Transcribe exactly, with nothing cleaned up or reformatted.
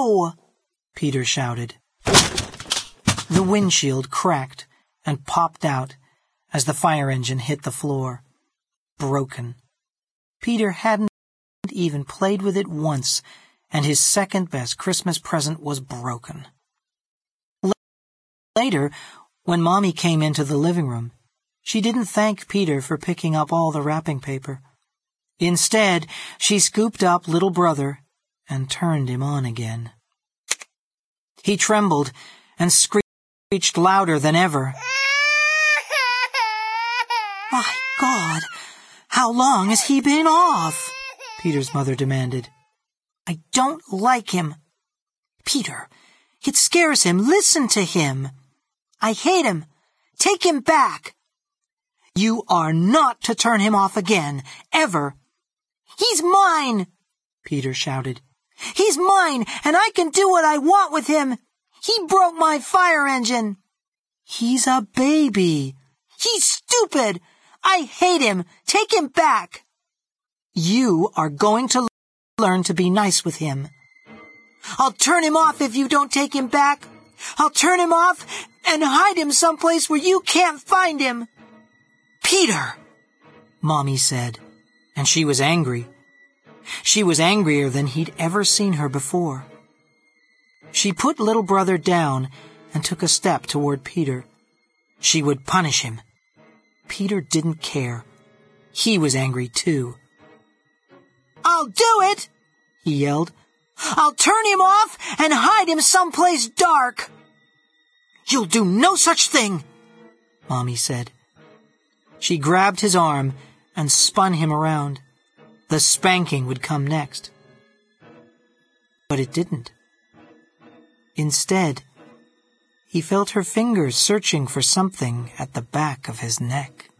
no!" Peter shouted. The windshield cracked and popped out as the fire engine hit the floor. Broken. Peter hadn't even played with it once, and his second-best Christmas present was broken. Later, when Mommy came into the living room, she didn't thank Peter for picking up all the wrapping paper. Instead, she scooped up little brother and turned him on again. He trembled and screeched louder than ever. "My God, how long has he been off?" Peter's mother demanded. "I don't like him." "Peter, it scares him. Listen to him." "I hate him. Take him back." "You are not to turn him off again, ever." "He's mine," Peter shouted. "He's mine, and I can do what I want with him. He broke my fire engine." "He's a baby." "He's stupid. I hate him. Take him back." "You are going to learn to be nice with him." "I'll turn him off if you don't take him back. I'll turn him off and hide him someplace where you can't find him." "Peter," Mommy said, and she was angry. She was angrier than he'd ever seen her before. She put little brother down and took a step toward Peter. She would punish him. Peter didn't care. He was angry too. "I'll do it!" he yelled. "I'll turn him off and hide him someplace dark." "You'll do no such thing," Mommy said. She grabbed his arm and spun him around. The spanking would come next. But it didn't. Instead, he felt her fingers searching for something at the back of his neck.